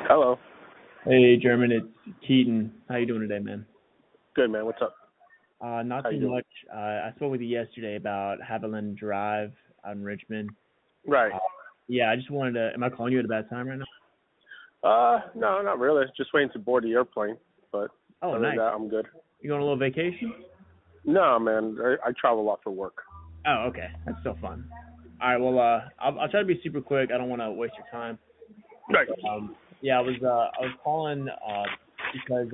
Hello. Hey, German, it's Keaton. How you doing today, man? Good, man. What's up? Not How too you doing? much. I spoke with you yesterday about Haviland Drive out in Richmond. Right. Uh, yeah, I just wanted to. Am I calling you at a bad time right now? No, not really. Just waiting to board the airplane. But Oh, other than nice. that, I'm good. You going on a little vacation? No, man. I travel a lot for work. Oh, okay. That's still fun. All right. Well, I'll try to be super quick. I don't want to waste your time. Right. Yeah, I was calling because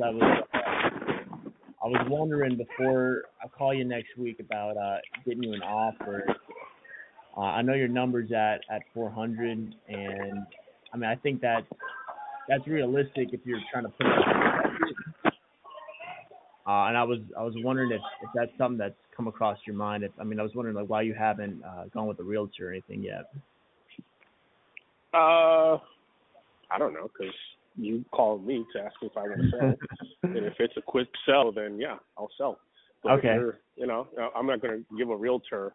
I was wondering before I call you next week about getting you an offer. I know your number's at 400, and I mean I think that's realistic if you're trying to put it on the market. And I was wondering if that's something that's come across your mind. I was wondering like why you haven't gone with a realtor or anything yet. I don't know, 'cause you called me to ask me if I want to sell. And if it's a quick sell, then yeah, I'll sell. But if Okay. I'm not going to give a realtor,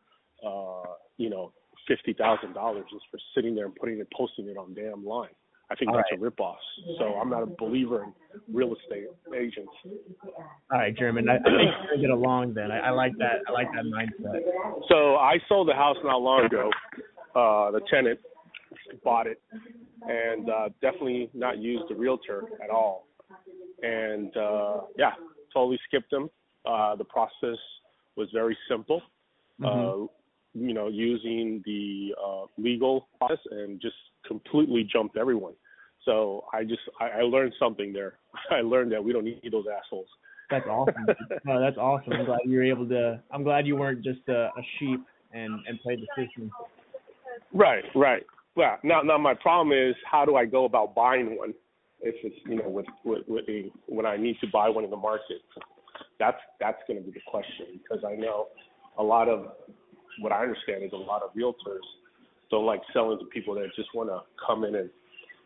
$50,000 just for sitting there and posting it on damn line. I think All that's right. a ripoff. So I'm not a believer in real estate agents. All right, German. I think we're gonna get along then. I like that. I like that mindset. So I sold the house not long ago. The tenant bought it and definitely not used the realtor at all. And totally skipped them. The process was very simple. Mhm. Using the legal process and just completely jumped everyone. So I learned something there. I learned that we don't need those assholes. That's awesome. No, that's awesome. I'm glad you were able to. I'm glad you weren't just a sheep and played the system. Right. Well, now my problem is how do I go about buying one if it's when I need to buy one in the market. That's going to be the question because I know a lot of what I understand is a lot of realtors don't like selling to people that just want to come in and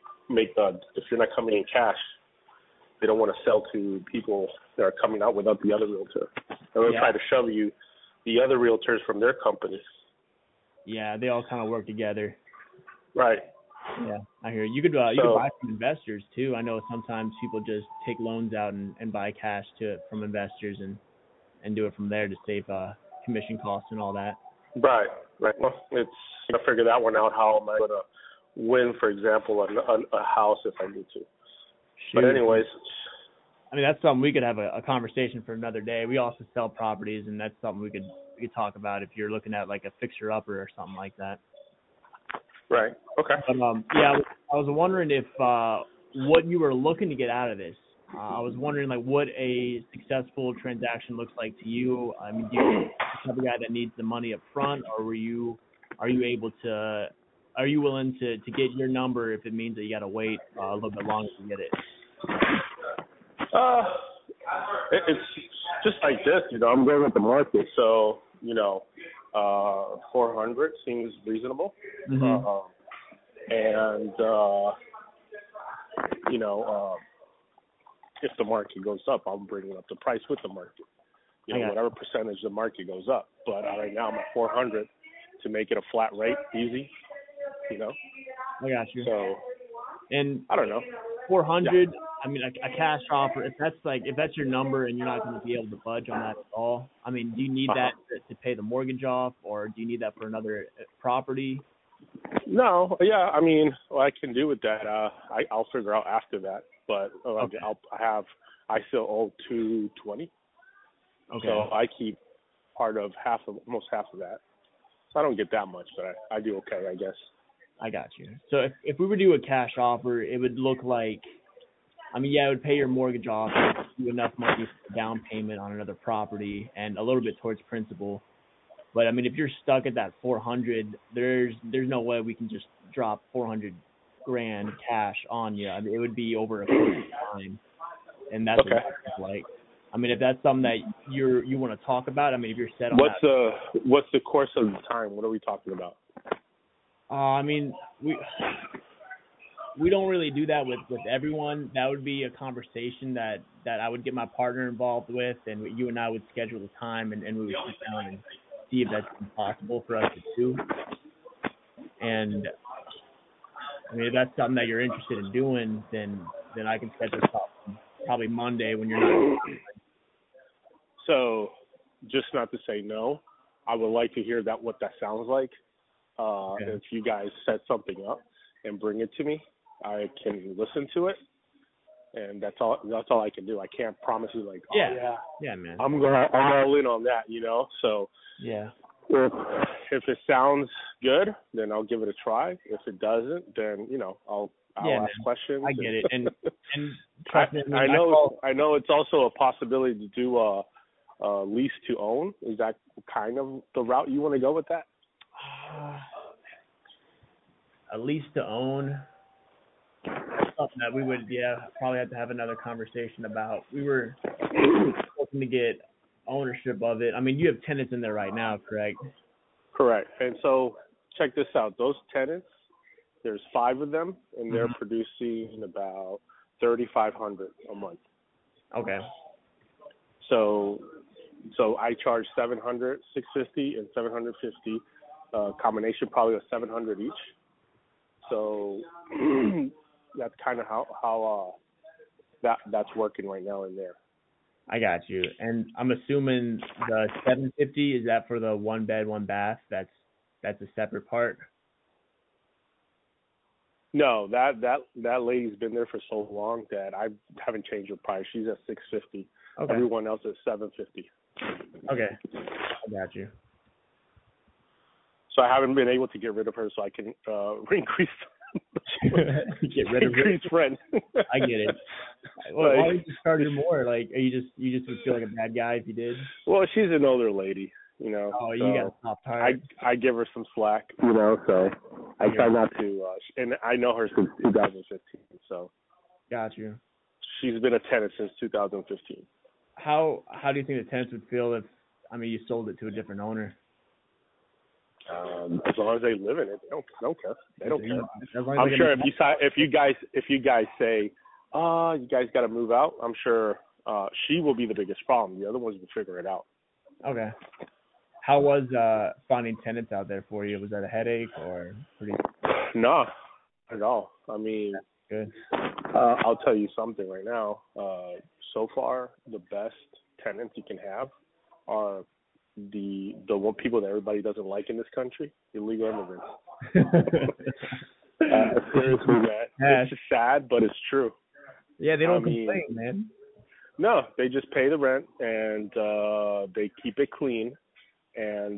if you're not coming in cash, they don't want to sell to people that are coming out without the other realtor. They'll try to shove you the other realtors from their company. Yeah, they all kind of work together. Right. Yeah, I hear you. You could buy from investors too. I know sometimes people just take loans out and buy cash from investors and do it from there to save commission costs and all that. Right. Well, it's I figure that one out. How am I going to win, for example, a house if I need to? Shoot. But anyways, I mean that's something we could have a conversation for another day. We also sell properties, and that's something we could talk about if you're looking at like a fixer upper or something like that. Right. Okay. But I was wondering if what you were looking to get out of this. I was wondering like what a successful transaction looks like to you. I mean, do you the type of guy that needs the money up front, or are you willing to get your number if it means that you got to wait a little bit longer to get it? It's just like this, I'm going with the market, so 400 seems reasonable. Mm-hmm. If the market goes up, I'm bringing up the price with the market. Whatever percentage the market goes up. But right now I'm at 400 to make it a flat rate, easy. I got you. So, and I don't know. 400. Yeah. I mean, a cash offer. If that's your number and you're not going to be able to budge on that at all. I mean, do you need that to pay the mortgage off, or do you need that for another property? No. Yeah. I mean, what I can do with that, I'll figure out after that. But okay. I still owe $220. Okay. So I keep almost half of that. So I don't get that much, but I do okay, I guess. I got you. So if we were to do a cash offer, it would look like, it would pay your mortgage off, do enough money for down payment on another property and a little bit towards principal. But if you're stuck at that 400, there's no way we can just drop 400 grand cash on you. It would be over a period of time, and that's okay. What it's like. If that's something that you want to talk about, if you're set on what's the course of the time? What are we talking about? We don't really do that with everyone. That would be a conversation that I would get my partner involved with, and you and I would schedule the time, and we would sit down and see if that's possible for us to do. And I mean, if that's something that you're interested in doing, then I can schedule something probably Monday when you're not. So, just not to say no, I would like to hear what that sounds like. Okay. If you guys set something up and bring it to me, I can listen to it, and that's all I can do. I can't promise you like, oh yeah, Yeah, man. I'm all in on that, So Yeah. if it sounds good, then I'll give it a try. If it doesn't, then I'll Yeah, ask man. questions. I get it, and trust me, I know it's also a possibility to do a lease to own. Is that kind of the route you want to go with that? A lease to own. That's something that we would, probably have to have another conversation about. We were looking to get ownership of it. I mean, you have tenants in there right now, correct? Correct. And so check this out. Those tenants, there's 5 of them, and they're producing about $3,500 a month. Okay. So I charge $700, $650, and $750. Combination probably of $700 each. So that's kind of how that's working right now in there. I got you. And I'm assuming the $750 is that for the 1 bed, 1 bath? That's a separate part. No, that lady's been there for so long that I haven't changed her price. She's at $650. Okay. Everyone else is $750. Okay, I got you. So I haven't been able to get rid of her, so I can increase Get rid of increase rent. I get it. Why would you charge her more? Like, are you just would feel like a bad guy if you did? Well, she's an older lady, Oh, you got a soft heart. I give her some slack, So I try not to. And I know her since 2015, so. Got you. She's been a tenant since 2015. How do you think the tenants would feel if you sold it to a different owner? As long as they live in it, they don't care. They don't care. I'm sure if you guys say, you guys got to move out, I'm sure she will be the biggest problem. The other ones will figure it out. Okay. How was finding tenants out there for you? Was that a headache or pretty? No, not at all. I mean, good. I'll tell you something right now. So far, the best tenants you can have are the one people that everybody doesn't like in this country, illegal immigrants. Seriously, man. It's just sad, but it's true. Yeah, they don't complain, man. No, they just pay the rent and they keep it clean, and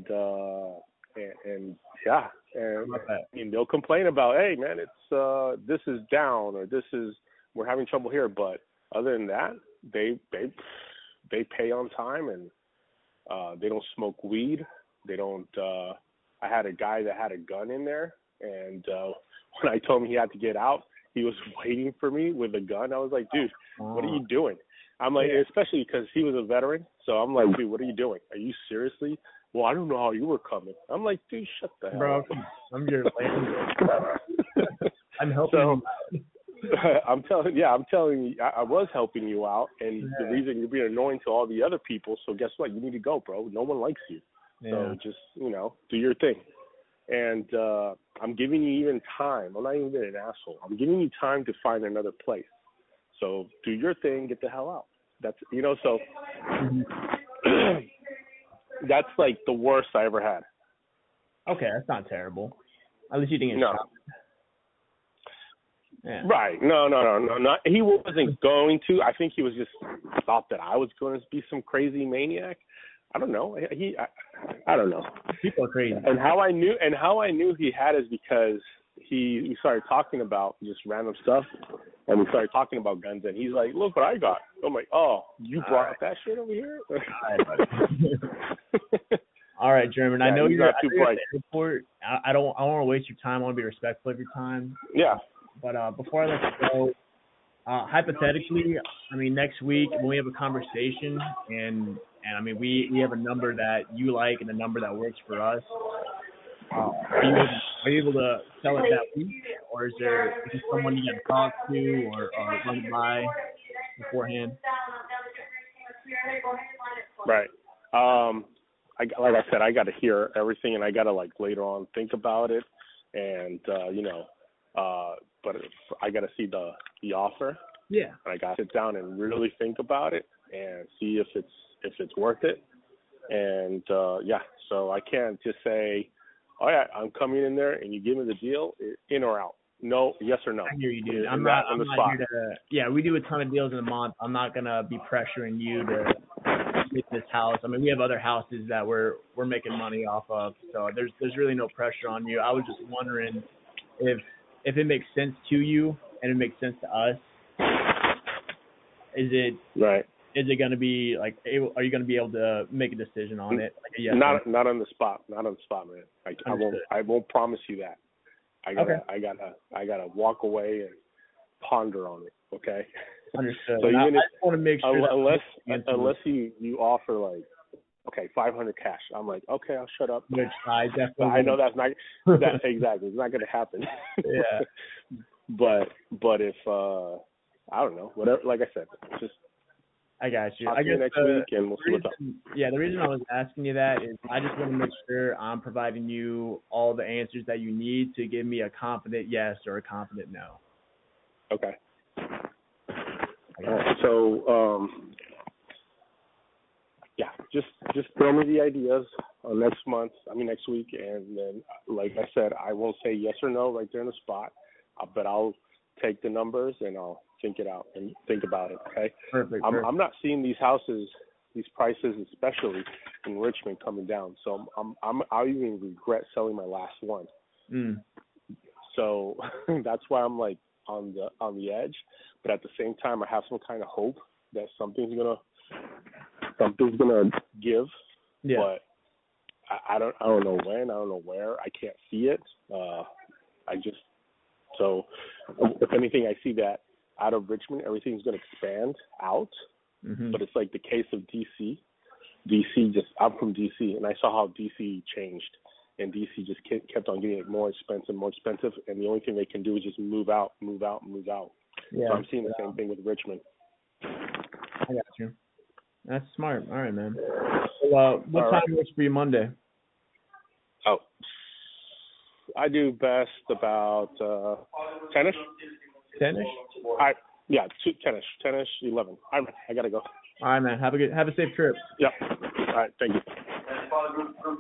yeah, and they'll complain about, hey man, it's this is down or we're having trouble here, but other than that, they pay on time and they don't smoke weed. They don't. I had a guy that had a gun in there, and when I told him he had to get out, he was waiting for me with a gun. I was like, dude, what are you doing? I'm like, especially because he was a veteran. So I'm like, dude, what are you doing? Are you seriously? Well, I don't know how you were coming. I'm like, dude, shut the hell up. I'm your I'm helping you. I'm telling you, I was helping you out, and the reason you're being annoying to all the other people, so guess what? You need to go, bro. No one likes you. Yeah. So just, do your thing. And I'm giving you even time. I'm not even being an asshole. I'm giving you time to find another place. So do your thing, get the hell out. That's, so that's like the worst I ever had. Okay, that's not terrible. At least you didn't get shot. Yeah. Right. No. He wasn't going to. I think he was just thought that I was going to be some crazy maniac. I don't know. I don't know. People are crazy. And how I knew he had is because we started talking about just random stuff, and we started talking about guns, and he's like, "Look what I got." I'm like, "Oh, you brought up that shit over here?" All right, buddy. All right, German. I know you're at the airport. I don't want to waste your time. I want to be respectful of your time. Yeah. But before I let you go, hypothetically, next week when we have a conversation, and we have a number that you like and a number that works for us, are you able to sell it that week, or is there someone you got to talk to or run by beforehand? Right. Like I said, I got to hear everything, and I got to later on think about it, and But I got to see the offer. Yeah. And I got to sit down and really think about it and see if it's worth it. And so I can't just say, all right, I'm coming in there and you give me the deal, in or out. No, yes or no. I hear you, dude. I'm not here to. Yeah, we do a ton of deals in a month. I'm not gonna be pressuring you to get this house. I mean, we have other houses that we're making money off of, so there's really no pressure on you. I was just wondering if it makes sense to you and it makes sense to us. Is it right? Is it gonna be like? Are you gonna be able to make a decision on it? Like a yes not on the spot, man. I won't promise you that. I gotta walk away and ponder on it. Okay. Understood. So even I just want to make sure unless you offer like, okay, 500 cash, I'm like, okay, I'll shut up. Which I definitely. I know that's not exactly. It's not gonna happen. Yeah. But if I don't know, whatever. Like I said, just. I got you. I guess next week and we'll see what's up. Yeah, the reason I was asking you that is I just want to make sure I'm providing you all the answers that you need to give me a confident yes or a confident no. Okay. So, just throw me the ideas next week, and then, like I said, I won't say yes or no right there in the spot, but I'll take the numbers and I'll think it out and think about it. Okay. Perfect. I'm not seeing these prices, especially in Richmond, coming down. So I'll even regret selling my last one. So that's why I'm like on the edge. But at the same time, I have some kind of hope that something's gonna give. Yeah. But I don't know when. I don't know where. I can't see it. So if anything, I see that out of Richmond, everything's going to expand out. Mm-hmm. But it's like the case of DC. I'm from DC, and I saw how DC changed. And DC just kept on getting more expensive. And the only thing they can do is just move out. Yeah. So I'm seeing the same thing with Richmond. I got you. That's smart. All right, man. So, what time works for you Monday? Oh, I do best about 10ish. 10ish? 10ish, 11. I gotta go. All right, man. Have a safe trip. Yep. All right, thank you.